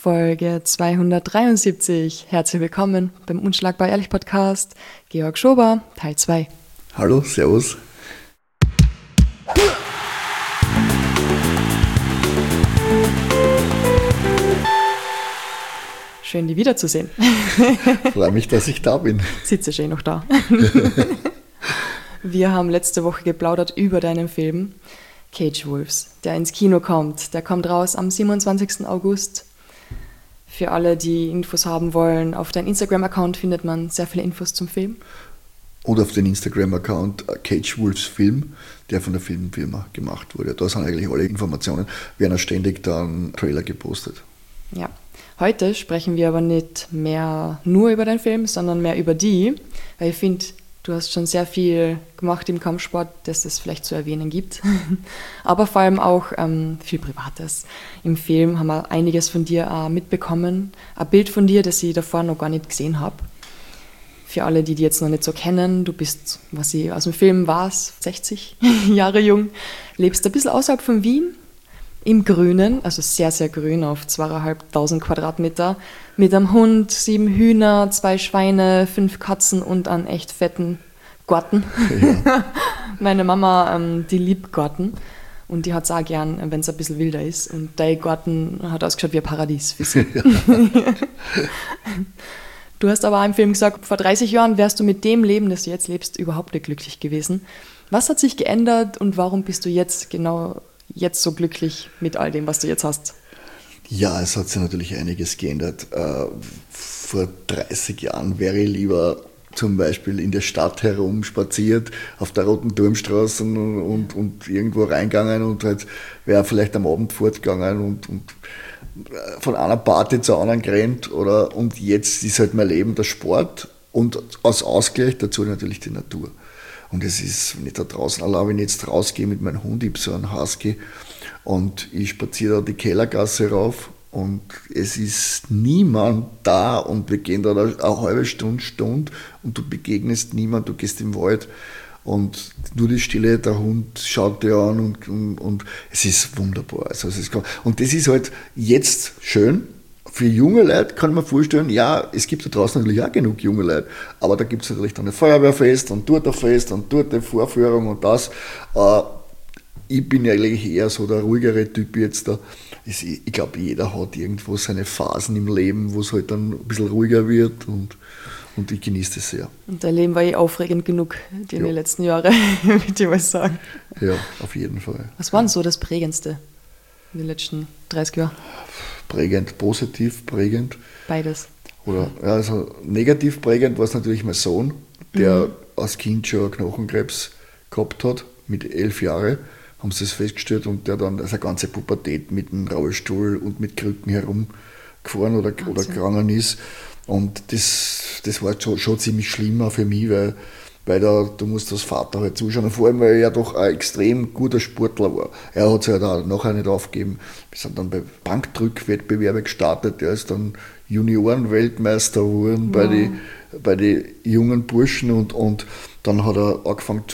Folge 273. Herzlich willkommen beim Unschlagbar Ehrlich Podcast. Georg Schober, Teil 2. Hallo, servus. Schön, dich wiederzusehen. Freue mich, dass ich da bin. Sitze schön noch da. Wir haben letzte Woche geplaudert über deinen Film Cage Wolves, der ins Kino kommt. Der kommt raus am 27. August. Für alle, die Infos haben wollen, auf deinem Instagram-Account findet man sehr viele Infos zum Film. Und auf den Instagram-Account Cage Wolves Film, der von der Filmfirma gemacht wurde. Da sind eigentlich alle Informationen, werden ständig dann Trailer gepostet. Ja, heute sprechen wir aber nicht mehr nur über den Film, sondern mehr über die, weil ich finde, du hast schon sehr viel gemacht im Kampfsport, dass es vielleicht zu erwähnen gibt. Aber vor allem auch viel Privates. Im Film haben wir einiges von dir mitbekommen. Ein Bild von dir, das ich davor noch gar nicht gesehen habe. Für alle, die jetzt noch nicht so kennen, du bist, was ich aus dem Film weiß, 60 Jahre jung, lebst ein bisschen außerhalb von Wien, im Grünen, also sehr, sehr grün, auf 2.500 Quadratmeter, mit einem Hund, 7 Hühner, 2 Schweine, 5 Katzen und einen echt fetten Garten. Ja. Meine Mama, die liebt Garten und die hat es auch gern, wenn es ein bisschen wilder ist. Und dein Garten hat ausgeschaut wie ein Paradies für sie. Ja. Du hast aber auch im Film gesagt, vor 30 Jahren wärst du mit dem Leben, das du jetzt lebst, überhaupt nicht glücklich gewesen. Was hat sich geändert und warum bist du jetzt so glücklich mit all dem, was du jetzt hast? Ja, es hat sich natürlich einiges geändert. Vor 30 Jahren wäre ich lieber zum Beispiel in der Stadt herumspaziert, auf der Roten Turmstraße und irgendwo reingegangen und halt wäre vielleicht am Abend fortgegangen und von einer Party zur anderen gerannt. Und jetzt ist halt mein Leben der Sport und als Ausgleich dazu natürlich die Natur. Und es ist, wenn ich da draußen allein, wenn ich jetzt rausgehe mit meinem Hund, ich habe so einen Husky und ich spaziere da die Kellergasse rauf und es ist niemand da und wir gehen da eine halbe Stunde und du begegnest niemand, du gehst im Wald und nur die Stille, der Hund schaut dir an und es ist wunderbar. Und das ist halt jetzt schön. Für junge Leute kann man vorstellen, ja, es gibt da draußen natürlich auch genug junge Leute, aber da gibt es natürlich dann ein Feuerwehrfest und dort ein Fest und dort eine Vorführung und das. Ich bin ja eigentlich eher so der ruhigere Typ jetzt da. Ich glaube, jeder hat irgendwo seine Phasen im Leben, wo es halt dann ein bisschen ruhiger wird und ich genieße das sehr. Und dein Leben war aufregend genug, die letzten Jahre, würde ich mal sagen. Ja, auf jeden Fall. Was war denn so das Prägendste in den letzten 30 Jahren? Prägend, positiv prägend. Beides. Oder also negativ prägend war es natürlich mein Sohn, der als Kind schon Knochenkrebs gehabt hat, mit 11 Jahren, haben sie es festgestellt und der dann seine ganze Pubertät mit dem Rollstuhl und mit Krücken herumgefahren oder gegangen ist. Und das war schon ziemlich schlimm auch für mich, weil du musst als Vater halt zuschauen. Und vor allem, weil er ja doch ein extrem guter Sportler war. Er hat sich halt auch nachher nicht aufgegeben. Wir sind dann bei Bankdrückwettbewerben gestartet. Er ist dann Juniorenweltmeister geworden bei den jungen Burschen und dann hat er angefangen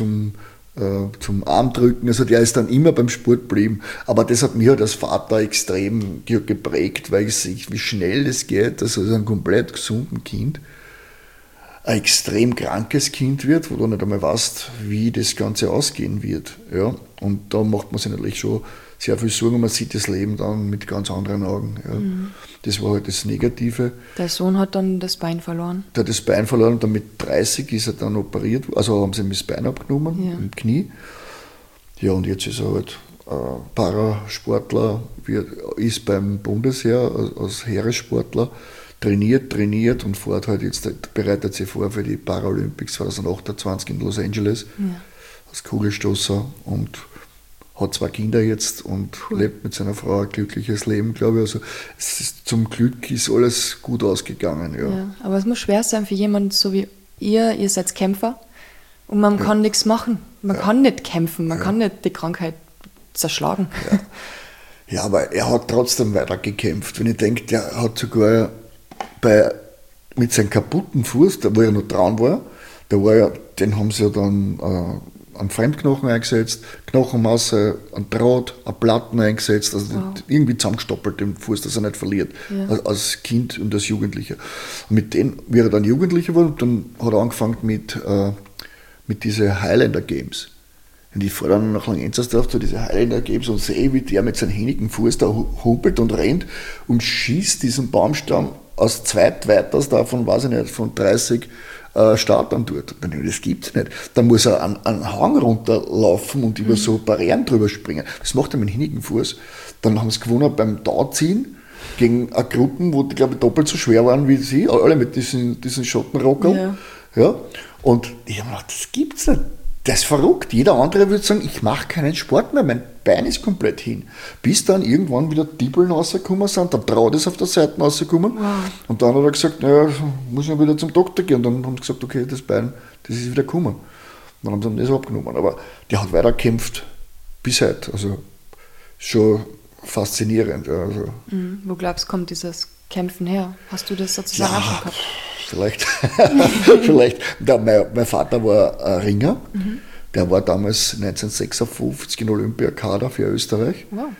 zum Armdrücken. Also der ist dann immer beim Sport geblieben. Aber das hat mich halt als Vater extrem geprägt, weil ich sehe, wie schnell das geht, dass also ein komplett gesunden Kind ein extrem krankes Kind wird, wo du nicht einmal weißt, wie das Ganze ausgehen wird. Ja? Und da macht man sich natürlich schon sehr viel Sorgen und man sieht das Leben dann mit ganz anderen Augen. Ja? Das war halt das Negative. Der Sohn hat dann das Bein verloren? Der hat das Bein verloren und dann mit 30 ist er dann operiert, also haben sie ihm das Bein abgenommen, im Knie. Ja, und jetzt ist er halt Parasportler, ist beim Bundesheer als Heeressportler, trainiert und fährt halt jetzt, bereitet sich vor für die Paralympics 2028 in Los Angeles als Kugelstoßer und hat 2 Kinder jetzt und lebt mit seiner Frau ein glückliches Leben, glaube ich. Also zum Glück ist alles gut ausgegangen. Ja. Aber es muss schwer sein für jemanden so wie ihr seid Kämpfer und man kann nichts machen. Man kann nicht kämpfen, man kann nicht die Krankheit zerschlagen. Ja, aber er hat trotzdem weiter gekämpft. Wenn ich denke, der hat sogar mit seinem kaputten Fuß, wo er noch dran war, den haben sie ja dann einen Fremdknochen eingesetzt, Knochenmasse, einen Draht, einen Platten eingesetzt, also irgendwie zusammengestoppelt den Fuß, dass er nicht verliert, als Kind und als Jugendlicher. Und mit denen, wie er dann Jugendlicher wurde, dann hat er angefangen mit diesen Highlander Games. Und ich fahre dann nach Langenzersdorf zu diesen Highlander Games und sehe, wie der mit seinem hinigen Fuß da humpelt und rennt und schießt diesen Baumstamm aus zweitweiters davon, weiß ich nicht, von 30 Startern dort. Das gibt's nicht. Dann muss er einen Hang runterlaufen und über so Barrieren drüber springen. Das macht er mit dem hinigen Fuß. Dann haben sie gewonnen beim Tauziehen gegen eine Gruppe, wo die, glaube ich, doppelt so schwer waren wie sie, alle mit diesen Schottenrockerl. Ja. Und ich habe mir gedacht, das gibt's nicht. Das ist verrückt. Jeder andere würde sagen, ich mache keinen Sport mehr, mein Bein ist komplett hin. Bis dann irgendwann wieder die Bullen rausgekommen sind, der Draht ist auf der Seite rausgekommen. Und dann hat er gesagt, naja, muss ich wieder zum Doktor gehen. Und dann haben sie gesagt, okay, das Bein, das ist wieder gekommen. Und dann haben sie ihm das abgenommen. Aber der hat weiter gekämpft bis heute. Also schon faszinierend. Ja, also. Wo glaubst du, kommt dieses Kämpfen her? Hast du das sozusagen auch schon gehabt? Vielleicht. Mein Vater war ein Ringer. Der war damals 1956 in Olympiakader für Österreich. Wow.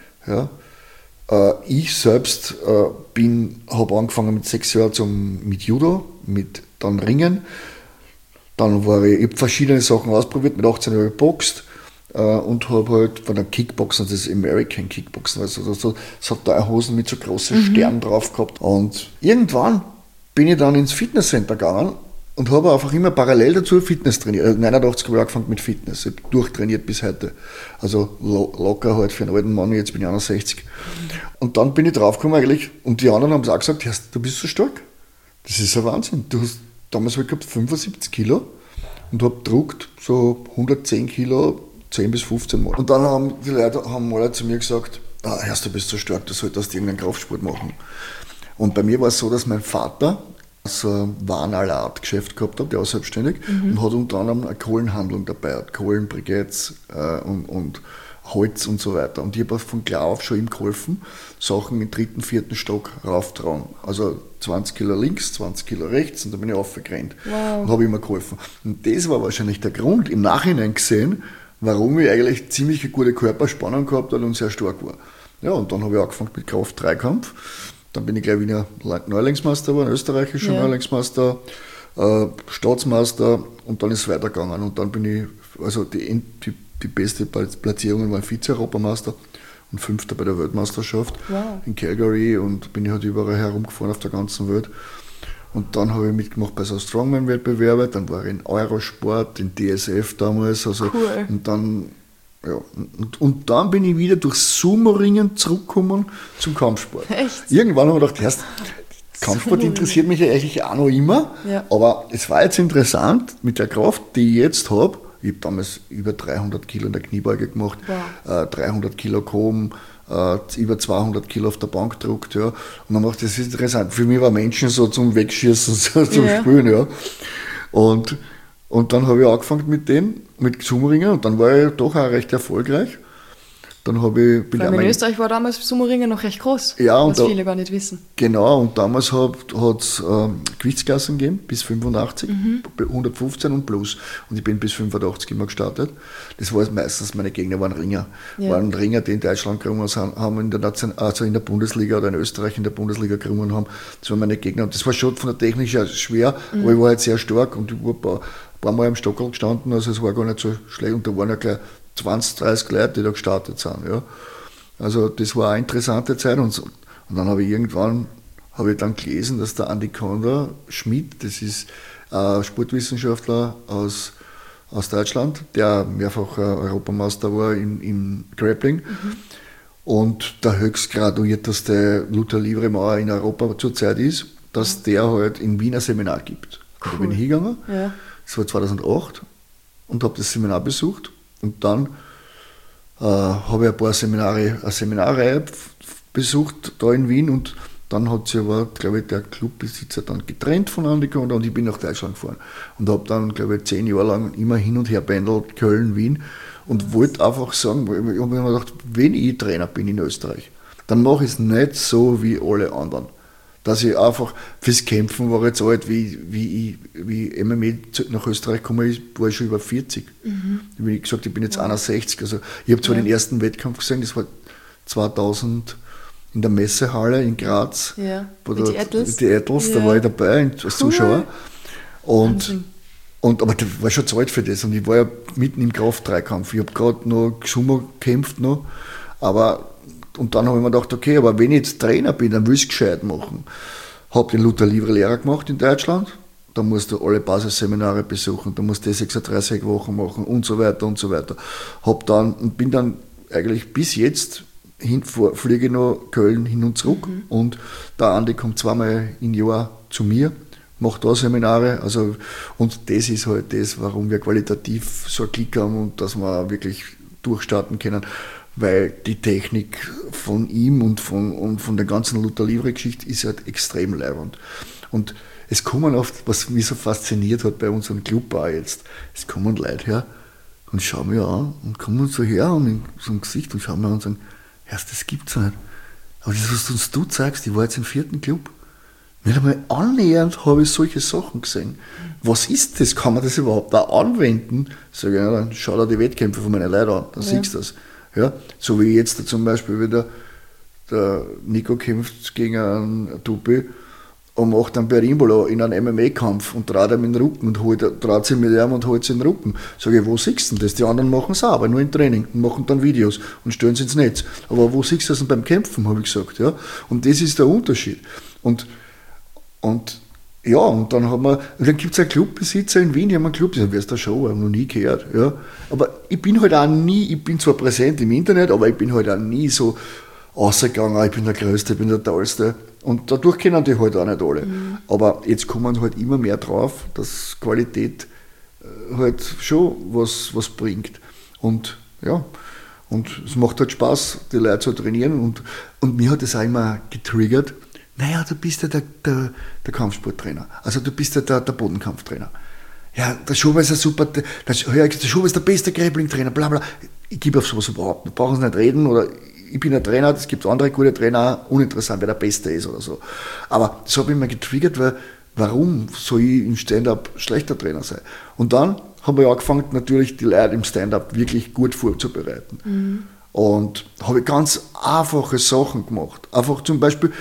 Ja. Ich selbst habe angefangen mit 6 Jahren mit Judo, mit dann Ringen. Dann ich habe verschiedene Sachen ausprobiert, mit 18 Jahren geboxt und habe halt von der Kickboxen, das American Kickboxen, also so Hosen mit so großen Sternen drauf gehabt. Und irgendwann bin ich dann ins Fitnesscenter gegangen und habe einfach immer parallel dazu Fitness trainiert. 89 habe ich angefangen mit Fitness, ich habe durchtrainiert bis heute. Also locker halt für einen alten Mann, jetzt bin ich 61. Und dann bin ich draufgekommen eigentlich, und die anderen haben es auch gesagt, du bist so stark. Das ist ein Wahnsinn. Du hast damals halt gehabt 75 Kilo und habe gedruckt so 110 Kilo, 10 bis 15 Mal. Und dann haben die Leute mal zu mir gesagt, du bist so stark, du solltest irgendeinen Kraftsport machen. Und bei mir war es so, dass mein Vater so ein Warenalartgeschäft gehabt hat, der war selbstständig und hat unter anderem eine Kohlenhandlung dabei, hat Kohlenbriketts und Holz und so weiter. Und ich habe von klar auf schon ihm geholfen, Sachen im 3., 4. Stock rauftragen. Also 20 Kilo links, 20 Kilo rechts und dann bin ich aufgerannt und habe ihm geholfen. Und das war wahrscheinlich der Grund, im Nachhinein gesehen, warum ich eigentlich ziemlich eine gute Körperspannung gehabt habe und sehr stark war. Ja, und dann habe ich angefangen mit Kraft-3-Kampf. Dann bin ich gleich wieder Neulingsmeister geworden, österreichischer Neulingsmeister, Staatsmeister und dann ist es weitergegangen. Und dann bin ich, also die beste Platzierung war Vize-Europameister und 5. bei der Weltmeisterschaft in Calgary und bin ich halt überall herumgefahren auf der ganzen Welt. Und dann habe ich mitgemacht bei so Strongman-Wettbewerben, dann war ich in Eurosport, in DSF damals. Also, cool. Und dann dann bin ich wieder durch Sumo-Ringen zurückgekommen zum Kampfsport. Echt? Irgendwann habe ich gedacht, Kampfsport interessiert mich ja eigentlich auch noch immer, aber es war jetzt interessant, mit der Kraft, die ich jetzt habe, ich habe damals über 300 Kilo in der Kniebeuge gemacht, 300 Kilo gehoben, über 200 Kilo auf der Bank gedruckt, ja. Und dann dachte ich, das ist interessant. Für mich war Menschen so zum Wegschießen, so zum Spielen, ja. Und dann habe ich angefangen mit Sumo-Ringen und dann war ich doch auch recht erfolgreich. Dann habe ich... Weil in Österreich war damals Sumo-Ringen noch recht groß, was viele gar nicht wissen. Genau, und damals hat es Gewichtsklassen gegeben, bis 85, 115 und plus. Und ich bin bis 85 immer gestartet. Das war meistens, meine Gegner waren Ringer. Waren Ringer, die in Deutschland gerungen haben, in der Bundesliga oder in Österreich in der Bundesliga gerungen haben. Das waren meine Gegner. Und das war schon von der Technik her schwer, aber ich war halt sehr stark und ich war ein paar Mal am Stockerl gestanden, also es war gar nicht so schlecht. Und da waren ja gleich 20, 30 Leute, die da gestartet sind. Ja. Also das war eine interessante Zeit. Und dann habe ich irgendwann dann gelesen, dass der Andi Konda Schmidt, das ist ein Sportwissenschaftler aus Deutschland, der mehrfach Europameister war im Grappling und der höchstgraduierteste Luther Livre-Mauer in Europa zurzeit ist, dass der halt in Wien ein Seminar gibt. Cool. Da bin ich hingegangen, das war 2008 und habe das Seminar besucht. Und dann habe ich eine Seminarreihe besucht da in Wien und dann hat sich aber, glaube ich, der Clubbesitzer dann getrennt von Andi Konda und ich bin nach Deutschland gefahren und habe dann, glaube ich, 10 Jahre lang immer hin und her pendelt, Köln, Wien und wollte einfach sagen, ich habe mir gedacht, wenn ich Trainer bin in Österreich, dann mache ich es nicht so wie alle anderen. dass ich einfach fürs Kämpfen war jetzt alt, wie MMA nach Österreich gekommen ist, war ich schon über 40. Wie ich gesagt, ich bin jetzt 61. Also ich habe zwar den ersten Wettkampf gesehen, das war 2000 in der Messehalle in Graz. Ja, mit die Ettels, da war ich dabei als Zuschauer. Aber das war schon zu alt für das. Und ich war ja mitten im Kraft-3-Kampf. Ich habe gerade noch Sumo gekämpft noch. Und dann habe ich mir gedacht, okay, aber wenn ich jetzt Trainer bin, dann will ich es gescheit machen. Habe den Luther Livre-Lehrer gemacht in Deutschland. Da musst du alle Basisseminare besuchen, da musst du 36 Wochen machen und so weiter und so weiter. Bin dann eigentlich bis jetzt fliege nach Köln hin und zurück. Und der Andi kommt zweimal im Jahr zu mir, macht da Seminare. Und das ist halt das, warum wir qualitativ so einen Klick haben und dass wir wirklich durchstarten können. Weil die Technik von ihm und von der ganzen Luther Livre-Geschichte ist halt extrem leibend. Und es kommen oft, was mich so fasziniert hat bei unserem Club auch jetzt, es kommen Leute her und schauen mich an und kommen so her und in so ein Gesicht und schauen mir an und sagen, das gibt's nicht. Aber das, was uns du zeigst, ich war jetzt im 4. Club, nicht einmal annähernd habe ich solche Sachen gesehen. Was ist das? Kann man das überhaupt auch anwenden? Sag ich, ja, dann schau dir die Wettkämpfe von meinen Leuten an, dann siehst du das. Ja, so wie jetzt zum Beispiel wieder der Nico kämpft gegen einen Tupi und macht einen Berimbolo in einem MMA-Kampf und dreht ihm in den Rücken und dreht sich mit ihm und holt sich in den Rücken. Sag ich, wo siehst du denn das? Die anderen machen es auch, aber nur im Training und machen dann Videos und stellen es ins Netz. Aber wo siehst du das denn beim Kämpfen, habe ich gesagt. Ja? Und das ist der Unterschied. Und dann gibt es einen Clubbesitzer in Wien, die haben einen Club, das wirst du schon, habe noch nie gehört. Ja. Aber ich bin halt auch nie, ich bin zwar präsent im Internet, aber ich bin halt auch nie so rausgegangen, ich bin der Größte, ich bin der Tollste. Und dadurch kennen die halt auch nicht alle. Aber jetzt kommen halt immer mehr drauf, dass Qualität halt schon was bringt. Und ja, und es macht halt Spaß, die Leute zu trainieren. Und mir hat das auch immer getriggert. Naja, du bist ja der Kampfsporttrainer. Also du bist ja der Bodenkampftrainer. Ja, der Schuber ist ein super, der Schuber ist der beste Grappling-Trainer, bla bla. Ich gebe auf sowas überhaupt nicht. Brauchen Sie nicht reden oder ich bin ein Trainer, es gibt andere gute Trainer, uninteressant, wer der Beste ist oder so. Aber das hat mich immer getriggert, weil warum soll ich im Stand-up schlechter Trainer sein? Und dann haben wir angefangen, natürlich die Leute im Stand-up wirklich gut vorzubereiten. Und habe ganz einfache Sachen gemacht. Einfach zum Beispiel,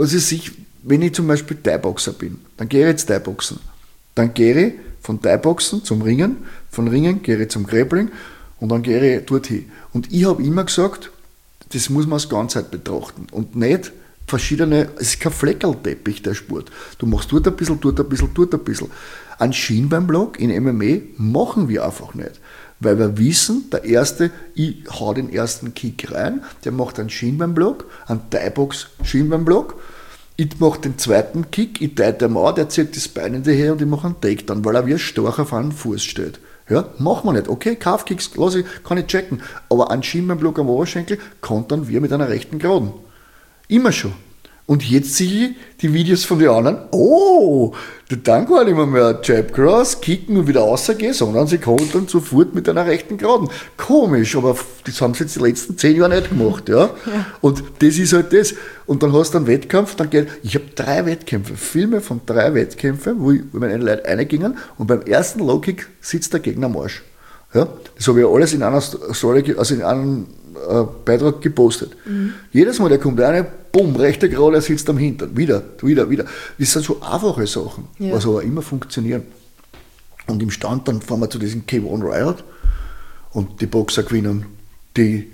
wenn ich zum Beispiel Thai-Boxer bin, dann gehe ich jetzt Thai-Boxen. Dann gehe ich von Thai-Boxen zum Ringen, von Ringen gehe ich zum Grappling und dann gehe ich dorthin. Und ich habe immer gesagt, das muss man als Ganzheit betrachten und nicht verschiedene, es ist kein Fleckerlteppich, der Sport. Du machst dort ein bisschen, dort ein bisschen, dort ein bisschen. Einen Schienbeinblock in MMA machen wir einfach nicht. Weil wir wissen, ich hau den ersten Kick rein, der macht einen Schienbeinblock, einen Thai-Box-Schienbeinblock. Ich mache den zweiten Kick, ich teile den an, der zieht das Bein in die Höhe und ich mache einen Takedown, weil er wie ein Storch auf einem Fuß steht. Ja, machen wir nicht. Okay, Calfkicks, kann ich checken. Aber einen Schienbeinblock am Oberschenkel kontern wir mit einer rechten Geraden. Immer schon. Und jetzt sehe ich die Videos von den anderen. Oh, dann gar nicht mehr Jab Cross, kicken und wieder rausgehen, sondern sie kontern sofort mit einer rechten Geraden. Komisch, aber das haben sie jetzt die letzten 10 Jahre nicht gemacht. Ja? Und das ist halt das. Und dann hast du einen Wettkampf, ich habe 3 Wettkämpfe, Filme von 3 Wettkämpfen, wo meine Leute reingingen und beim ersten Low-Kick sitzt der Gegner am Arsch. Ja? Das habe ich alles in einer Story, also in einem Beitrag gepostet. Jedes Mal, der kommt rein, bumm, rechter Gerade, er sitzt am Hintern. Wieder. Das sind so einfache Sachen, was aber immer funktionieren. Und im Stand, dann fahren wir zu diesem K1 Riot und die Boxer gewinnen, die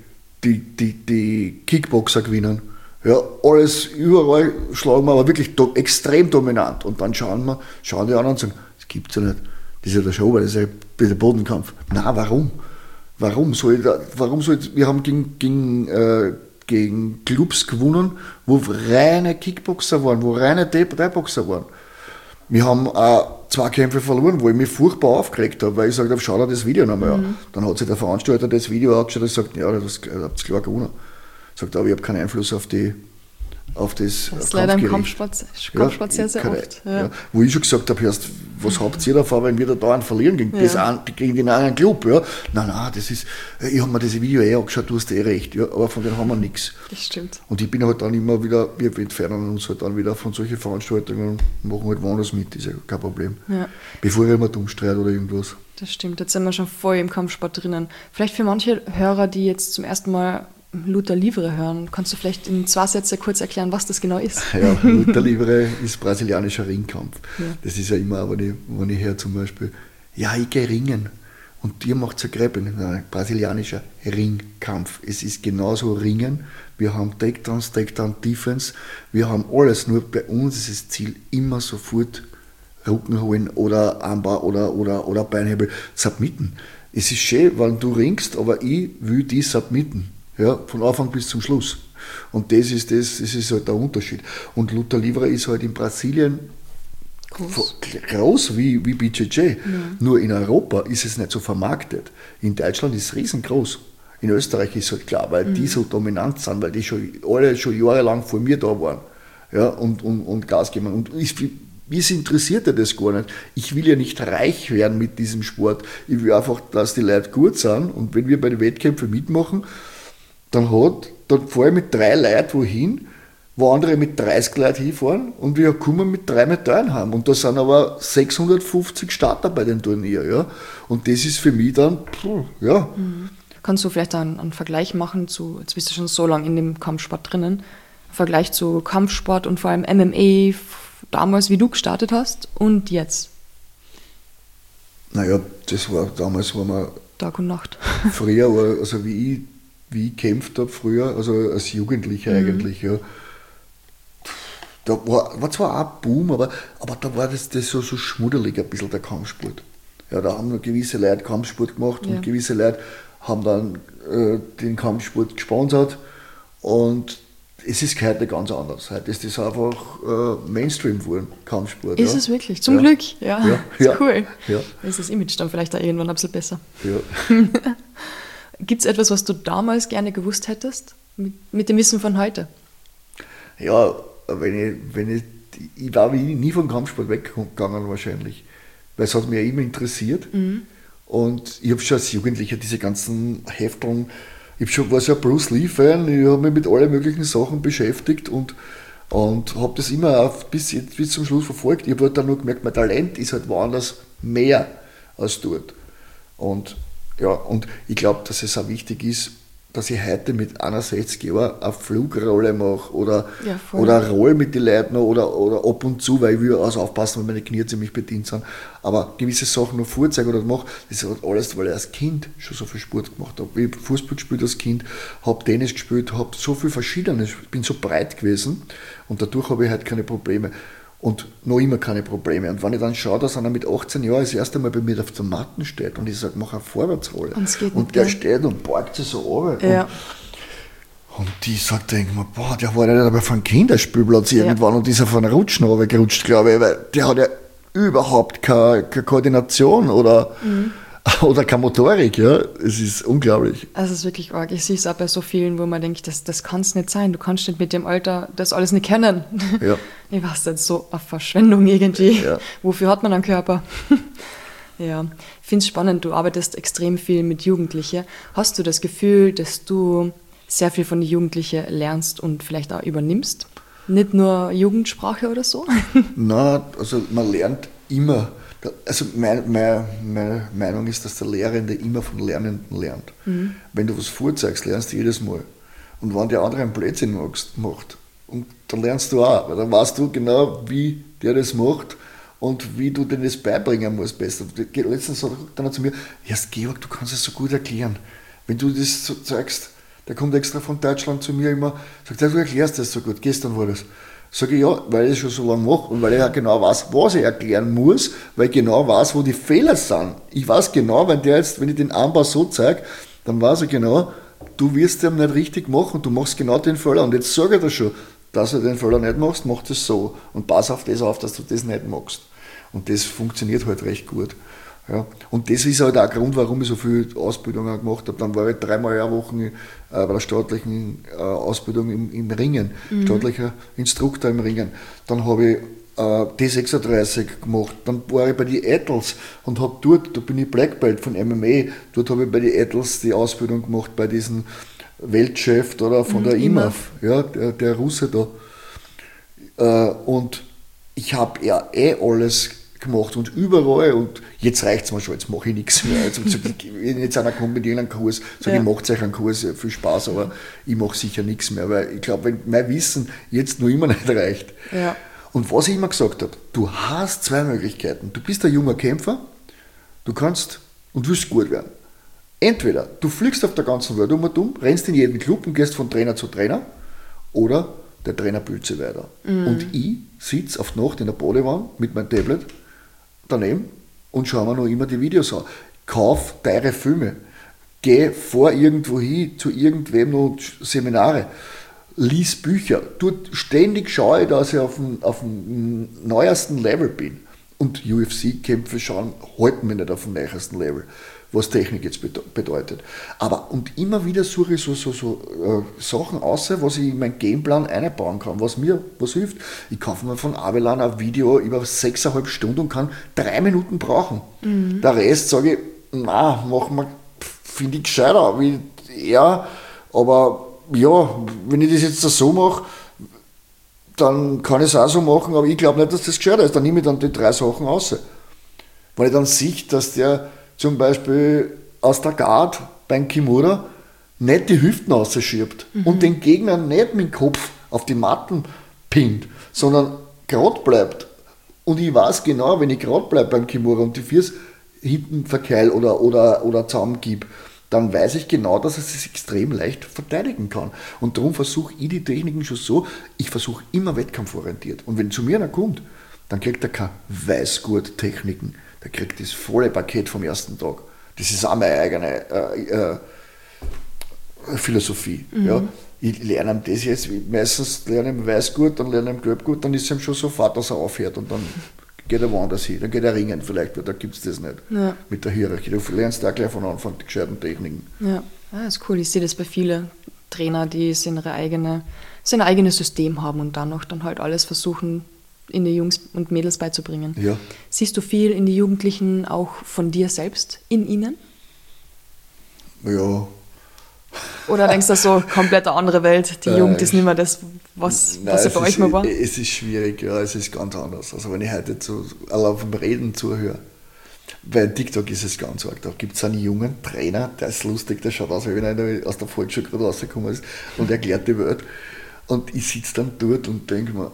Kickboxer gewinnen. Ja, alles, überall schlagen wir, aber wirklich extrem dominant. Und dann schauen die an und sagen, das gibt's ja nicht. Das ist ja der Show, weil das ist ja der Bodenkampf. Na, warum? Wir haben gegen Clubs gewonnen, wo reine Kickboxer waren, wo reine Thai-Boxer waren. Wir haben auch 2 Kämpfe verloren, wo ich mich furchtbar aufgeregt habe, weil ich gesagt habe, schau dir das Video nochmal an. Dann hat sich der Veranstalter das Video angeschaut und sagt, ja, das habt ihr klar gewonnen. Sagt, aber ich habe keinen Einfluss auf die auf das Das ist leider im Kampfsport sehr, sehr oft. Ja. Wo ich schon gesagt habe, hörst, was habt ihr davon, wenn wir da dauernd verlieren gegen, gegen den anderen Club? Ja? Nein, das ist, ich habe mir das Video angeschaut, du hast recht, ja, aber von denen haben wir nichts. Das stimmt. Und ich bin halt dann immer wieder, wir entfernen uns halt dann wieder von solchen Veranstaltungen und machen halt woanders mit, ist ja kein Problem. Ja. Bevor ich immer dumm streite oder irgendwas. Das stimmt, jetzt sind wir schon voll im Kampfsport drinnen. Vielleicht für manche Hörer, die jetzt zum ersten Mal Luta Livre hören, kannst du vielleicht in 2 Sätzen kurz erklären, was das genau ist? Ja, Luta Livre ist brasilianischer Ringkampf. Ja. Das ist ja immer, wenn ich höre zum Beispiel, ja, ich gehe ringen und dir macht es ein Grappling. Nein, brasilianischer Ringkampf. Es ist genauso Ringen. Wir haben Takedowns, Takedown-Defense, wir haben alles, nur bei uns ist das Ziel immer sofort Rücken holen oder Armbar oder Beinhebel submitten. Es ist schön, wenn du ringst, aber ich will die submitten. Ja, von Anfang bis zum Schluss. Und das ist halt der Unterschied. Und Luta Livre ist halt in Brasilien groß wie BJJ. Ja. Nur in Europa ist es nicht so vermarktet. In Deutschland ist es riesengroß. In Österreich ist es halt klar, weil die so dominant sind, weil die alle schon jahrelang vor mir da waren. Ja, und Gas geben. Und mich interessiert ja das gar nicht. Ich will ja nicht reich werden mit diesem Sport. Ich will einfach, dass die Leute gut sind. Und wenn wir bei den Wettkämpfen mitmachen, dann fahre ich mit 3 Leuten wohin, wo andere mit 30 Leuten hinfahren und wir kommen mit 3 Medaillen haben. Und da sind aber 650 Starter bei dem Turnier. Ja? Und das ist für mich dann, ja. Kannst du vielleicht einen Vergleich machen jetzt bist du schon so lange in dem Kampfsport drinnen, Vergleich zu Kampfsport und vor allem MMA, damals, wie du gestartet hast und jetzt? Naja, damals war man Tag und Nacht. Früher, also wie ich gekämpft habe früher, also als Jugendlicher eigentlich, ja. Da war zwar auch ein Boom, aber da war das so schmuddelig ein bisschen, der Kampfsport. Ja, da haben nur gewisse Leute Kampfsport gemacht und gewisse Leute haben dann den Kampfsport gesponsert und es ist heute ganz anders. Heute ist das einfach Mainstream geworden, Kampfsport. Ist es wirklich? Zum Glück, ja. Ist cool. Ja. Ist das Image dann vielleicht auch irgendwann ein bisschen besser. Ja. Gibt es etwas, was du damals gerne gewusst hättest, mit dem Wissen von heute? Ja, ich war nie vom Kampfsport weggegangen wahrscheinlich, weil es hat mich ja immer interessiert. Und ich habe schon als Jugendlicher diese ganzen Hefteln, war so ein Bruce Lee-Fan, ich habe mich mit allen möglichen Sachen beschäftigt und habe das immer bis zum Schluss verfolgt. Ich habe halt dann nur gemerkt, mein Talent ist halt woanders mehr als dort. Und ich glaube, dass es auch wichtig ist, dass ich heute mit 61 Jahren eine Flugrolle mache oder eine Rolle mit den Leuten oder ab und zu, weil ich will aufpassen, weil meine Knie ziemlich bedient sind. Aber gewisse Sachen noch vorzeigen oder mache, das ist halt alles, weil ich als Kind schon so viel Sport gemacht habe. Ich habe Fußball gespielt als Kind, habe Tennis gespielt, habe so viel Verschiedenes, bin so breit gewesen und dadurch habe ich heute keine Probleme. Und noch immer keine Probleme. Und wenn ich dann schaue, dass einer mit 18 Jahren das erste Mal bei mir auf der Matte steht und ich sage, mach eine Vorwärtsrolle. Und der steht und beugt sich so runter. Ja. Und die sagt, denke mir, boah, der war ja nicht aber von Kinderspielplatz irgendwann und ist auf einen Rutschen runtergerutscht, glaube ich, weil der hat ja überhaupt keine Koordination oder keine Motorik, ja. Es ist unglaublich. Also es ist wirklich arg. Ich sehe es auch bei so vielen, wo man denkt, das kann es nicht sein. Du kannst nicht mit dem Alter das alles nicht kennen. Ja. Ich weiß nicht, so eine Verschwendung irgendwie. Ja. Wofür hat man einen Körper? Ja, ich finde es spannend. Du arbeitest extrem viel mit Jugendlichen. Hast du das Gefühl, dass du sehr viel von den Jugendlichen lernst und vielleicht auch übernimmst? Nicht nur Jugendsprache oder so? Nein, also man lernt immer. Also meine Meinung ist, dass der Lehrende immer von Lernenden lernt. Wenn du was vorzeigst, lernst du jedes Mal. Und wenn der andere einen Blödsinn macht, und dann lernst du auch, weil dann weißt du genau, wie der das macht und wie du denen das beibringen musst besser. Letztens sagt er zu mir, ja Georg, du kannst es so gut erklären. Wenn du das so zeigst, der kommt extra von Deutschland zu mir immer, sagt, ja, du erklärst das so gut, gestern war das. Sage ich ja, weil ich es schon so lange mache und weil ich ja genau weiß, was ich erklären muss, weil ich genau weiß, wo die Fehler sind. Ich weiß genau, wenn ich den Armbau so zeige, dann weiß ich genau, du wirst den nicht richtig machen und du machst genau den Fehler. Und jetzt sage ich dir schon, dass du den Fehler nicht machst, mach das so. Und pass auf das auf, dass du das nicht machst. Und das funktioniert halt recht gut. Ja. Und das ist halt auch der Grund, warum ich so viel Ausbildung auch gemacht habe. Dann war ich 3-mal eine Woche bei der staatlichen Ausbildung im Ringen, staatlicher Instruktor im Ringen. Dann habe ich T36 gemacht, dann war ich bei den Ettels und habe dort, da bin ich Black Belt von MMA, dort habe ich bei den Ettels die Ausbildung gemacht, bei diesem Weltchef oder von der IMAF, ja, der Russe da. Und ich habe ja alles gemacht und überall und jetzt reicht es mir schon, jetzt mache ich nichts mehr. Also, wenn jetzt einer kommt mit irgendeinem Kurs, sage ich, macht euch einen Kurs, viel Spaß, aber ich mache sicher nichts mehr, weil ich glaube, wenn mein Wissen jetzt noch immer nicht reicht. Ja. Und was ich immer gesagt habe, du hast 2 Möglichkeiten. Du bist ein junger Kämpfer, du kannst und willst gut werden. Entweder du fliegst auf der ganzen Welt um, rennst in jeden Club und gehst von Trainer zu Trainer, oder der Trainer bildet sich weiter. Und ich sitze auf die Nacht in der Badewanne mit meinem Tablet daneben und schaue mir noch immer die Videos an. Kauf teure Filme, geh vor irgendwo hin zu irgendwem noch Seminare, lies Bücher. Dort ständig schaue ich, dass ich auf dem neuesten Level bin. Und UFC-Kämpfe halten mich nicht auf dem neuesten Level, was Technik jetzt bedeutet. Aber und immer wieder suche ich so Sachen aus, was ich in meinen Gameplan einbauen kann, was mir was hilft. Ich kaufe mir von Avelan ein Video über 6,5 Stunden und kann 3 Minuten brauchen. Der Rest sage ich, na, machen wir, finde ich gescheiter, wie er, aber ja, wenn ich das jetzt so mache, dann kann ich es auch so machen, aber ich glaube nicht, dass das gescheiter ist. Dann nehme ich dann die 3 Sachen raus. Weil ich dann sehe, dass der zum Beispiel aus der Guard beim Kimura nicht die Hüften rausschiebt und den Gegner nicht mit dem Kopf auf die Matten pinnt, sondern gerade bleibt. Und ich weiß genau, wenn ich gerade bleibe beim Kimura und die Füße hinten verkeil oder zusammengib, dann weiß ich genau, dass es sich extrem leicht verteidigen kann. Und darum versuche ich die Techniken schon so, ich versuche immer wettkampforientiert. Und wenn zu mir einer kommt, dann kriegt er keine Weißgurt-Techniken, der kriegt das volle Paket vom ersten Tag. Das ist auch meine eigene Philosophie. Ja. Ich lerne ihm das jetzt, meistens lerne ich ihm Weißgurt, dann lerne ich ihm Gelbgurt, dann ist es ihm schon sofort, dass er aufhört und dann geht er woanders hin, dann geht er ringen vielleicht, weil da gibt es das nicht mit der Hierarchie. Du lernst da gleich von Anfang die gescheiten Techniken. Ja, das ist cool. Ich sehe das bei vielen Trainer, die sein eigenes System haben und dann halt alles versuchen, in die Jungs und Mädels beizubringen. Ja. Siehst du viel in die Jugendlichen auch von dir selbst in ihnen? Ja. Oder denkst du so, komplett eine andere Welt, die Jugend ist nicht mehr das, was sie bei euch mal war? Es ist schwierig, ja, es ist ganz anders. Also wenn ich heute auf dem Reden zuhöre, bei TikTok ist es ganz arg, da gibt es einen jungen Trainer, der ist lustig, der schaut aus, wie wenn er aus der Volksschule gerade rausgekommen ist und erklärt die Welt. Und ich sitze dann dort und denke mir,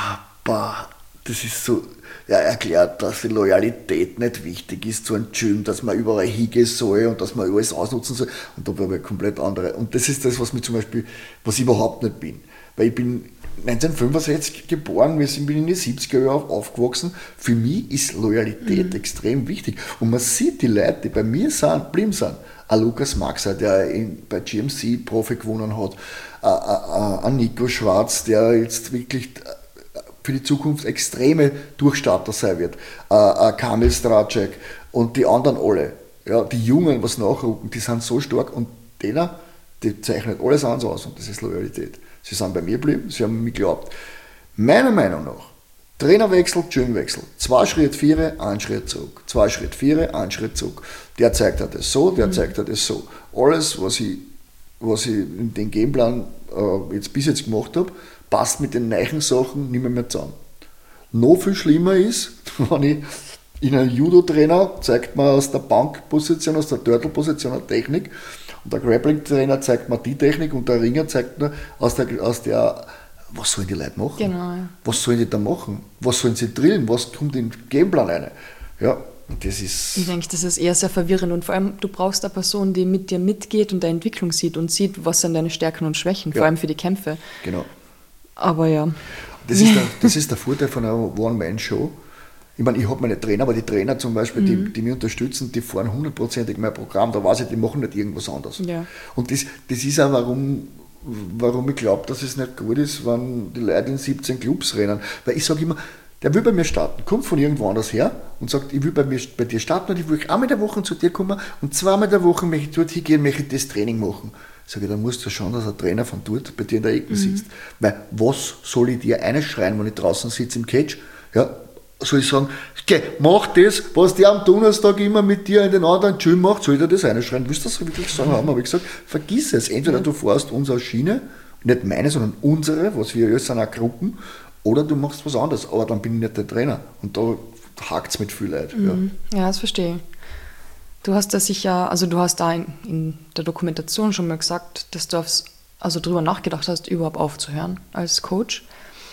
das ist so, er erklärt, dass die Loyalität nicht wichtig ist zu einem Gym, dass man überall hingehen soll und dass man alles ausnutzen soll. Und da war ich komplett andere. Und das ist das, was ich überhaupt nicht bin. Weil ich bin 1965 geboren, wir sind in den 70er Jahren aufgewachsen. Für mich ist Loyalität extrem wichtig. Und man sieht die Leute, die bei mir geblieben sind. Ein Lukas Maxer, der bei GMC Profi gewonnen hat. Ein Nico Schwarz, der jetzt wirklich für die Zukunft extreme Durchstarter sein wird. Kamil Stracek und die anderen alle. Ja, die Jungen, was nachrücken, die sind so stark und die zeichnen alles anders aus und das ist Loyalität. Sie sind bei mir geblieben, sie haben mich geglaubt. Meiner Meinung nach, Trainerwechsel, Gymwechsel, 2 Schritt 4, 1 Schritt zurück, 2 Schritt 4, 1 Schritt zurück. Der zeigt das so, der zeigt das so. Alles, was ich in den Gameplan bis jetzt gemacht habe, passt mit den neuen Sachen nicht mehr zusammen. Noch viel schlimmer ist, wenn ich in einem Judo-Trainer zeigt mir aus der Bankposition, aus der Turtle-Position eine Technik und der Grappling-Trainer zeigt mir die Technik und der Ringer zeigt mir aus der was sollen die Leute machen? Genau, ja. Was sollen die da machen? Was sollen sie drillen? Was kommt in den Gameplan rein? Ja, das ist... Ich denke, das ist eher sehr verwirrend und vor allem, du brauchst eine Person, die mit dir mitgeht und deine Entwicklung sieht und sieht, was sind deine Stärken und Schwächen, vor allem für die Kämpfe. Genau. Aber ja. Das ist der Vorteil von einer One-Man-Show. Ich meine, ich habe meine Trainer, aber die Trainer zum Beispiel, die mich unterstützen, die fahren 100%ig mein Programm, da weiß ich, die machen nicht irgendwas anderes. Ja. Und das ist auch, warum ich glaube, dass es nicht gut ist, wenn die Leute in 17 Clubs rennen. Weil ich sage immer, der will bei mir starten, kommt von irgendwo anders her und sagt, ich will bei dir starten und ich will einmal in der Woche zu dir kommen und zweimal in der Woche möchte ich dort hingehen, möchte ich das Training machen. Sage ich, dann musst du schauen, dass ein Trainer von dort bei dir in der Ecke sitzt. Weil was soll ich dir einschreien, wenn ich draußen sitze im Cage? Ja, soll ich sagen, okay, mach das, was der am Donnerstag immer mit dir in den anderen Gym macht, soll ich dir das einschreien? Willst du das wirklich sagen? Haben wir gesagt, vergiss es. Entweder du fährst unsere Schiene, nicht meine, sondern unsere, was wir sind auch Gruppen, oder du machst was anderes, aber dann bin ich nicht der Trainer. Und da hakt es mit viel Leid. Ja, das verstehe ich. Du hast das sicher, also du hast da in der Dokumentation schon mal gesagt, dass du drüber nachgedacht hast, überhaupt aufzuhören als Coach.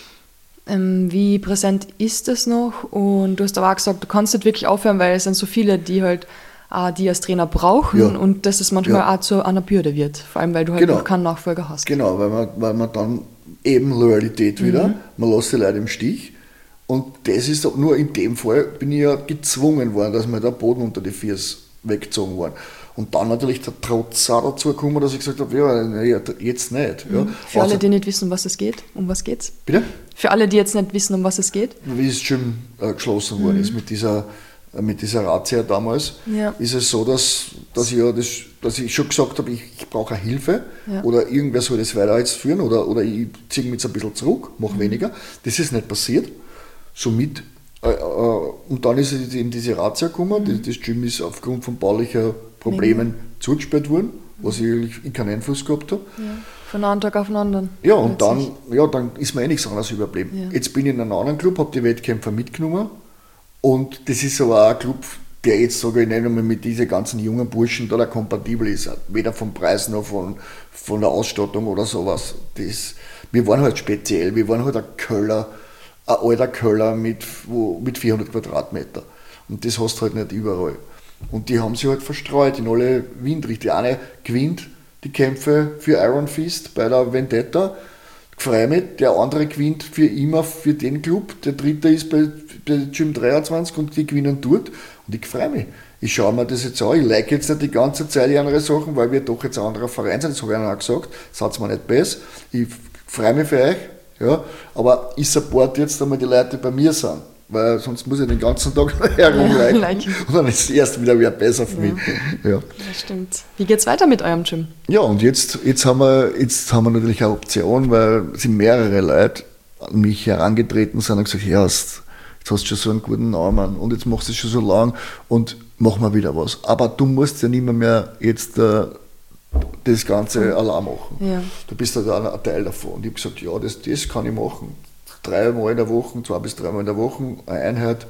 Wie präsent ist das noch? Und du hast aber auch gesagt, du kannst nicht wirklich aufhören, weil es sind so viele, die halt die als Trainer brauchen und dass es manchmal auch zu einer Bürde wird. Vor allem, weil du halt noch keinen Nachfolger hast. Genau, weil man dann eben Loyalität wieder, man lässt die Leute im Stich. Und das ist nur in dem Fall, bin ich ja gezwungen worden, dass mir der Boden unter die Füße weggezogen worden. Und dann natürlich der Trotz auch dazu gekommen, dass ich gesagt habe, ja, jetzt nicht. Ja. Für alle, die nicht wissen, um was es geht, um was geht's? Bitte? Für alle, die jetzt nicht wissen, um was es geht? Wie das Gym geschlossen worden ist mit dieser Razzia damals, ist es so, dass ich schon gesagt habe, ich brauche Hilfe oder irgendwer soll das weiter jetzt führen oder ich ziehe mich jetzt ein bisschen zurück, mache weniger. Das ist nicht passiert. Somit, und dann ist eben diese Razzia gekommen. Das Gym ist aufgrund von baulicher Problemen zugesperrt worden, was ich keinen Einfluss gehabt habe. Ja. Von einem Tag auf den anderen. Ja, und dann ist mir nichts anderes überblieben. Ja. Jetzt bin ich in einem anderen Club, habe die Wettkämpfer mitgenommen und das ist aber auch ein Club, der jetzt, sage ich nicht einmal, mit diesen ganzen jungen Burschen da kompatibel ist. Weder vom Preis noch von der Ausstattung oder sowas. Wir waren halt speziell, wir waren halt ein alter Köller mit 400 Quadratmeter. Und das hast du halt nicht überall. Und die haben sich halt verstreut in alle Windrichtungen. Der eine gewinnt die Kämpfe für Iron Fist bei der Vendetta, freue mich. Der andere gewinnt für immer für den Club. Der dritte ist bei Gym 23 und die gewinnen dort. Und ich freue mich. Ich schaue mir das jetzt an. Ich like jetzt nicht die ganze Zeit die andere Sachen, weil wir doch jetzt ein anderer Verein sind. Das habe ich ihnen auch gesagt. Seid mir nicht besser. Ich freue mich für euch. Ja, aber ich support jetzt einmal die Leute, die bei mir sind, weil sonst muss ich den ganzen Tag herumleichen und dann ist es erst wieder besser für mich. Ja. Das stimmt. Wie geht es weiter mit eurem Gym? Ja, und jetzt haben wir natürlich eine Option, weil es sind mehrere Leute an mich herangetreten sind und gesagt, ja, jetzt hast du schon so einen guten Namen und jetzt machst du es schon so lang und mach mal wieder was. Aber du musst ja nicht mehr jetzt das Ganze allein machen. Ja. Du bist halt auch ein Teil davon. Und ich habe gesagt, ja, das kann ich machen. 2 bis 3 Mal in der Woche, eine Einheit.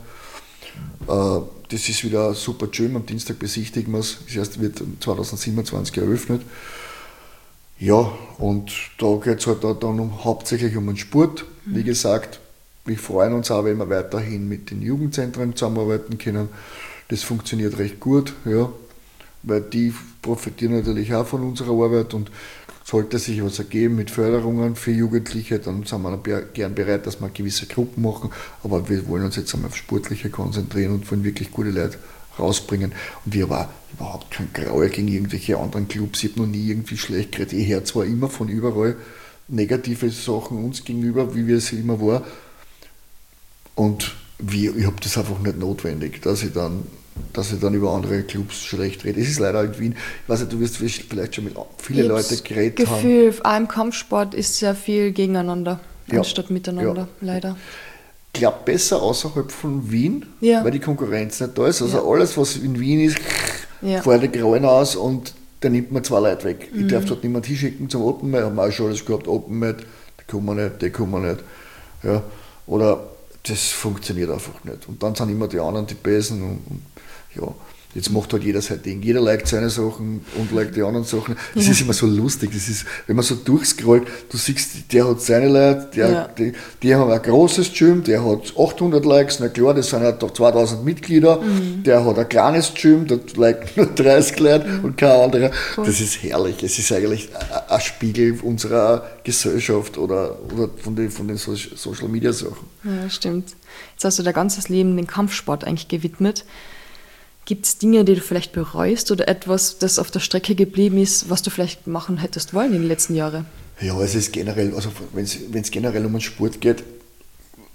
Das ist wieder ein super Gym. Am Dienstag besichtigen wir es. Das erste wird 2027 eröffnet. Ja, und da geht es halt dann hauptsächlich um den Sport. Wie gesagt, wir freuen uns auch, wenn wir weiterhin mit den Jugendzentren zusammenarbeiten können. Das funktioniert recht gut, ja, weil die profitieren natürlich auch von unserer Arbeit und sollte sich was ergeben mit Förderungen für Jugendliche, dann sind wir gern bereit, dass wir gewisse Gruppen machen, aber wir wollen uns jetzt einmal auf Sportliche konzentrieren und wollen wirklich gute Leute rausbringen. Und ich habe überhaupt kein Graue gegen irgendwelche anderen Clubs, ich habe noch nie irgendwie schlecht geredet. Ich höre zwar immer von überall negative Sachen uns gegenüber, wie wir es immer war, und ich habe das einfach nicht notwendig, dass ich dann über andere Clubs schlecht rede. Es ist leider in Wien, ich weiß nicht, du wirst vielleicht schon mit vielen Leuten geredet haben. Gefühl, auch im Kampfsport ist sehr viel gegeneinander, anstatt miteinander, leider. Ich glaube, besser außerhalb von Wien, weil die Konkurrenz nicht da ist. Also alles, was in Wien ist, fährt die Grauen aus und da nimmt man 2 Leute weg. Ich darf dort niemand hinschicken zum Open Mat, haben wir auch schon alles gehabt, Open Mat, die kommen nicht. Ja. Oder das funktioniert einfach nicht. Und dann sind immer die anderen die Besen und ja, jetzt macht halt jeder sein Ding. Jeder liked seine Sachen und liked die anderen Sachen. Das ist immer so lustig. Das ist, wenn man so durchscrollt, du siehst, der hat seine Leute, die haben ein großes Gym, der hat 800 Likes, na klar, das sind halt 2000 Mitglieder. Der hat ein kleines Gym, da liken nur 30 Leute und kein anderer. Cool. Das ist herrlich. Es ist eigentlich ein Spiegel unserer Gesellschaft oder von den Social Media Sachen. Ja, stimmt. Jetzt hast du dein ganzes Leben den Kampfsport eigentlich gewidmet. Gibt es Dinge, die du vielleicht bereust oder etwas, das auf der Strecke geblieben ist, was du vielleicht machen hättest wollen in den letzten Jahren? Ja, es ist generell, also wenn es generell um den Sport geht,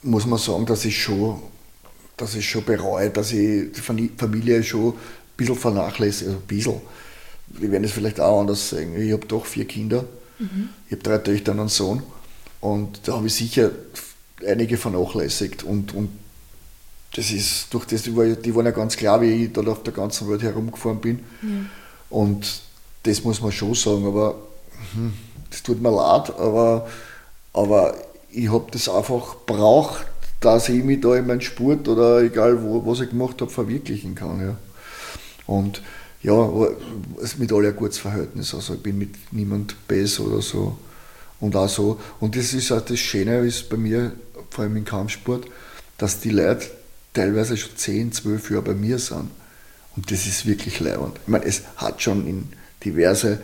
muss man sagen, dass ich schon bereue, dass ich die Familie schon ein bisschen vernachlässigt, also ein bisschen. Wir werden es vielleicht auch anders sagen. Ich habe doch 4 Kinder, ich habe 3 Töchter und einen Sohn und da habe ich sicher einige vernachlässigt und das ist durch das, die waren ja ganz klar, wie ich da auf der ganzen Welt herumgefahren bin und das muss man schon sagen, aber das tut mir leid, aber ich habe das einfach braucht, dass ich mich da in meinen Sport oder egal was ich gemacht habe, verwirklichen kann. Ja. Und ja, es mit alle ein gutes Verhältnis. Also ich bin mit niemand besser oder so. Und auch so. Und das ist auch das Schöne ist bei mir, vor allem im Kampfsport, dass die Leute teilweise schon 10, 12 Jahre bei mir sind. Und das ist wirklich leibend. Ich meine, es hat schon in diverse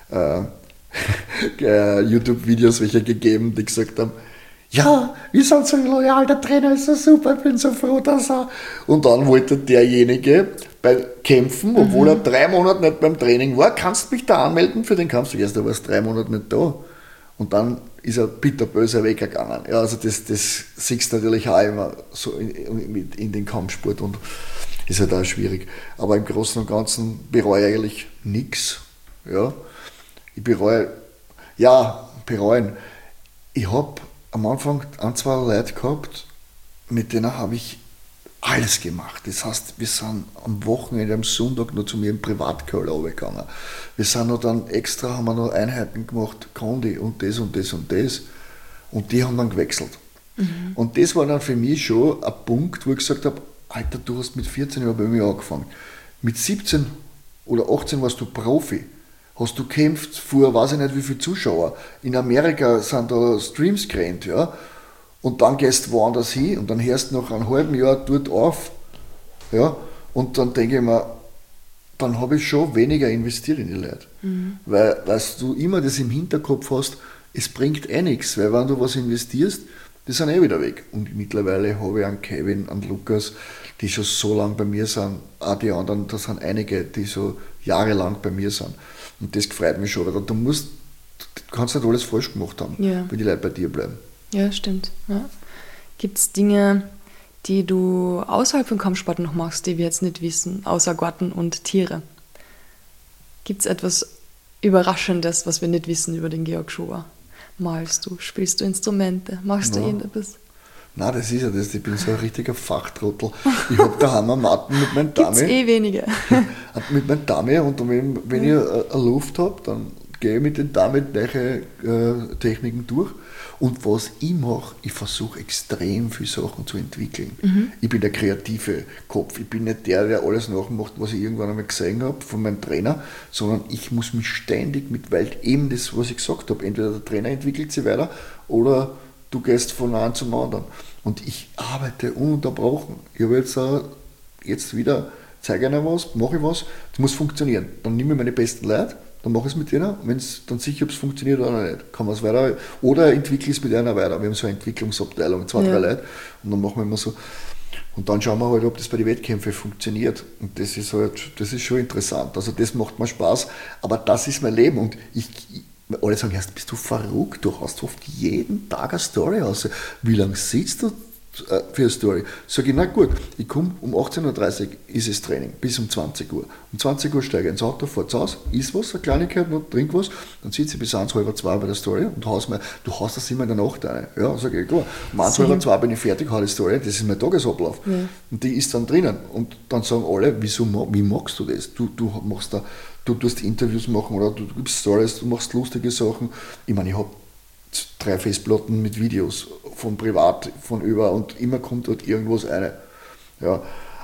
YouTube-Videos welche gegeben, die gesagt haben, ja, wir sind so loyal, der Trainer ist so super, ich bin so froh, dass er... Und dann wollte derjenige bei Kämpfen, obwohl er 3 Monate nicht beim Training war, kannst du mich da anmelden für den Kampf? Erst, du warst 3 Monate nicht da. Und dann ist er bitterböse weggegangen. Ja, also das siehst du natürlich auch immer so in den Kampfsport und ist halt auch schwierig. Aber im Großen und Ganzen bereue ich eigentlich nichts. Ja. Ich bereuen. Ich habe am Anfang 1, 2 Leute gehabt, mit denen habe ich alles gemacht. Das heißt, wir sind am Wochenende, am Sonntag noch zu mir im Privatkeller runtergegangen. Wir sind noch dann extra, haben wir noch Einheiten gemacht, Kondi und das und das und das. Und die haben dann gewechselt. Und das war dann für mich schon ein Punkt, wo ich gesagt habe, Alter, du hast mit 14 Jahren bei mir angefangen. Mit 17 oder 18 warst du Profi. Hast du gekämpft vor, weiß ich nicht wie viele Zuschauer. In Amerika sind da Streams gerannt, ja. Und dann gehst du woanders hin und dann hörst du nach einem halben Jahr dort auf, ja. Und dann denke ich mir, dann habe ich schon weniger investiert in die Leute. Weil du immer das im Hinterkopf hast, es bringt nichts, weil wenn du was investierst, die sind wieder weg. Und mittlerweile habe ich einen Kevin, einen Lukas, die schon so lange bei mir sind, auch die anderen, da sind einige, die so jahrelang bei mir sind. Und das freut mich schon, weil du kannst nicht alles falsch gemacht haben, wenn die Leute bei dir bleiben. Ja, stimmt. Ja. Gibt es Dinge, die du außerhalb von Kampfsport noch machst, die wir jetzt nicht wissen, außer Garten und Tiere? Gibt es etwas Überraschendes, was wir nicht wissen über den Georg Schober? Malst du, spielst du Instrumente, machst du irgendetwas? Nein, das ist ja das, ich bin so ein richtiger Fachtrottel. Ich habe daheim eine Matten mit meinem Dummy. Gibt's wenige. Mit meinem Dummy und wenn ich eine Luft habe, dann gehe ich mit dem Dummy neue Techniken durch. Und was ich mache, ich versuche extrem viele Sachen zu entwickeln. Ich bin der kreative Kopf. Ich bin nicht der alles nachmacht, was ich irgendwann einmal gesehen habe von meinem Trainer, sondern ich muss mich ständig weil eben das, was ich gesagt habe, entweder der Trainer entwickelt sich weiter oder du gehst von einem zum anderen. Und ich arbeite ununterbrochen. Ich habe jetzt wieder, zeige ihnen was, mache ich was, das muss funktionieren. Dann nehme ich meine besten Leute, dann mache ich es mit denen, wenn es dann sicher, ob es funktioniert oder nicht, kann man es weiter, oder entwickle ich es mit einer weiter. Wir haben so eine Entwicklungsabteilung, 2, 3 Leute, und dann machen wir immer so. Und dann schauen wir halt, ob das bei den Wettkämpfen funktioniert. Und das ist schon interessant. Also das macht mir Spaß, aber das ist mein Leben. Und alle sagen, erst bist du verrückt, du hast oft jeden Tag eine Story raus. Wie lange sitzt du für eine Story? Sag ich, na gut, ich komme um 18.30 Uhr ist das Training, bis um 20 Uhr. Um 20 Uhr steige ich ins Auto, fahre zu Hause, isst was, eine Kleinigkeit, noch trink was, dann sitze ich bis 1, halb 2 bei der Story und du haust das immer in der Nacht rein. Ja, sag ich, klar. Um 1, halb 2 bin ich fertig, habe die Story, das ist mein Tagesablauf. Ja. Und die ist dann drinnen. Und dann sagen alle, wie magst du das? Du tust Interviews machen oder du gibst Stories, du machst lustige Sachen. Ich meine, ich habe 3 Festplatten mit Videos von privat, von über und immer kommt dort irgendwas rein. Ja,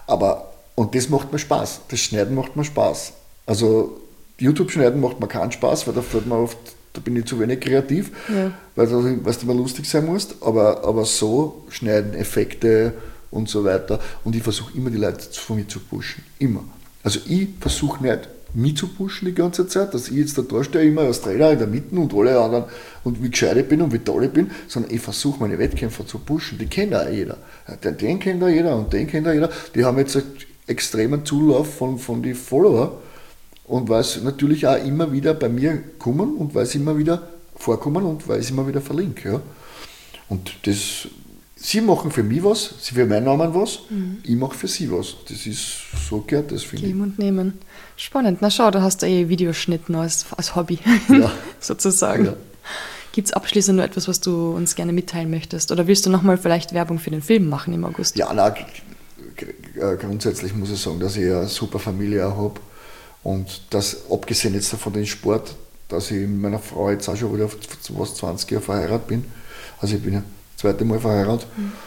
und das macht mir Spaß. Das Schneiden macht mir Spaß. Also YouTube-Schneiden macht mir keinen Spaß, weil da fällt mir oft, da bin ich zu wenig kreativ, weil du immer lustig sein musst. Aber so schneiden, Effekte und so weiter. Und ich versuche immer die Leute von mir zu pushen. Immer. Also ich versuche nicht, mich zu pushen die ganze Zeit, dass ich jetzt da stehe, immer als Trainer in der Mitte und alle anderen und wie gescheit ich bin und wie toll ich bin, sondern ich versuche meine Wettkämpfer zu pushen. Die kennt auch jeder. Den kennt auch jeder und den kennt auch jeder. Die haben jetzt einen extremen Zulauf von den Follower und weil sie natürlich auch immer wieder bei mir kommen und weil sie immer wieder vorkommen und weil ich sie immer wieder verlinke. Ja. Und das sie machen für mich was, sie für meinen Namen was, ich mache für sie was. Das ist so gehört, das finde ich. Geben und nehmen. Spannend. Na schau, da hast du Videoschnitten als Hobby, Ja. sozusagen. Ja. Gibt es abschließend noch etwas, was du uns gerne mitteilen möchtest? Oder willst du nochmal vielleicht Werbung für den Film machen im August? Ja, nein, grundsätzlich muss ich sagen, dass ich eine super Familie auch habe und das, abgesehen jetzt von dem Sport, dass ich mit meiner Frau jetzt auch schon wieder fast 20 Jahre verheiratet bin. Also ich bin ja das zweite Mal verheiratet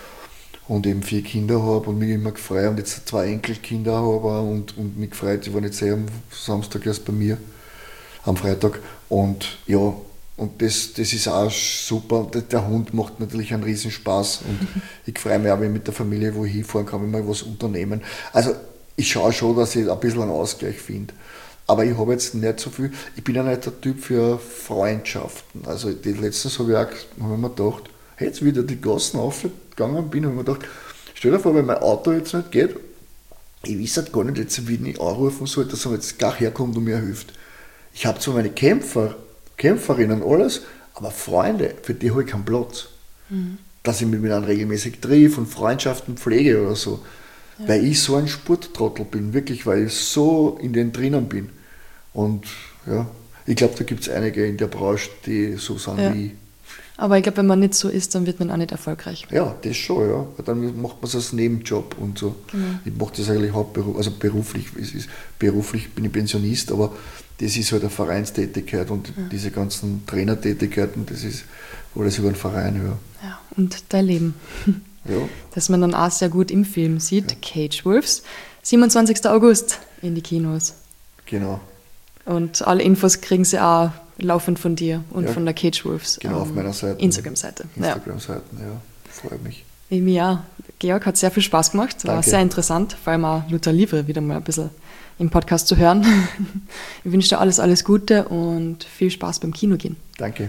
und eben 4 Kinder habe und mich immer gefreut und jetzt 2 Enkelkinder habe und mich gefreut, die waren jetzt am Samstag erst bei mir, am Freitag und ja, und das ist auch super. Der Hund macht natürlich einen riesen Spaß und ich freue mich auch, wenn ich mit der Familie wo hinfahren kann, wenn wir was unternehmen. Also ich schaue schon, dass ich ein bisschen einen Ausgleich finde. Aber ich habe jetzt nicht so viel, ich bin ja nicht der Typ für Freundschaften. Also letztens habe ich mir gedacht, jetzt wieder die Gassen aufgegangen bin, habe ich mir gedacht, stell dir vor, wenn mein Auto jetzt nicht geht, ich weiß halt gar nicht, jetzt, wie ich anrufen soll, dass er jetzt gleich herkommt und mir hilft. Ich habe zwar meine Kämpferinnen, alles, aber Freunde, für die habe ich keinen Platz. Dass ich mich mit einem regelmäßig treffe und Freundschaften pflege oder so. Ja. Weil ich so ein Sporttrottel bin, wirklich, weil ich so in den drinnen bin. Und ja, ich glaube, da gibt es einige in der Branche, die so sind wie ich. Aber ich glaube, wenn man nicht so ist, dann wird man auch nicht erfolgreich. Ja, das schon, ja. Dann macht man es als Nebenjob und so. Genau. Ich mache das eigentlich hauptberuflich, also beruflich bin ich Pensionist, aber das ist halt eine Vereinstätigkeit und diese ganzen Trainertätigkeiten, das ist alles über einen Verein. Ja, und dein Leben. Ja. Das man dann auch sehr gut im Film sieht. Ja. Cage Wolves, 27. August in die Kinos. Genau. Und alle Infos kriegen sie auch laufend von dir und von der Cage Wolves. Genau, auf meiner Seite. Instagram-Seite. Instagram-Seiten, ja. Freut mich. Mir auch. Georg, hat sehr viel Spaß gemacht. War sehr interessant, vor allem auch Luther Livre wieder mal ein bisschen im Podcast zu hören. Ich wünsche dir alles Gute und viel Spaß beim Kinogehen. Danke.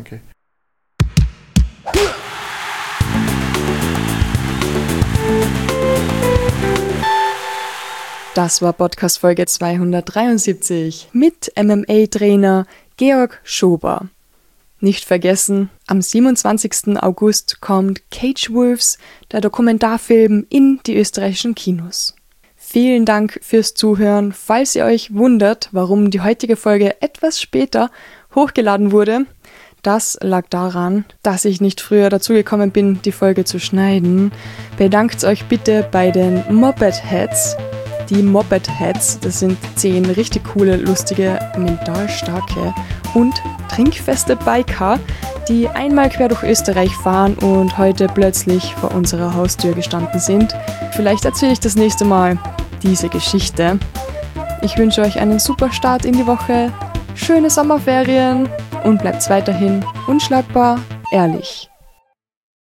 Das war Podcast Folge 273 mit MMA-Trainer Georg Schober. Nicht vergessen, am 27. August kommt Cage Wolves, der Dokumentarfilm, in die österreichischen Kinos. Vielen Dank fürs Zuhören. Falls ihr euch wundert, warum die heutige Folge etwas später hochgeladen wurde, das lag daran, dass ich nicht früher dazugekommen bin, die Folge zu schneiden. Bedankt euch bitte bei den Moped Heads. Die Moped Heads, das sind 10 richtig coole, lustige, mental starke und trinkfeste Biker, die einmal quer durch Österreich fahren und heute plötzlich vor unserer Haustür gestanden sind. Vielleicht erzähle ich das nächste Mal diese Geschichte. Ich wünsche euch einen super Start in die Woche, schöne Sommerferien und bleibt weiterhin unschlagbar ehrlich.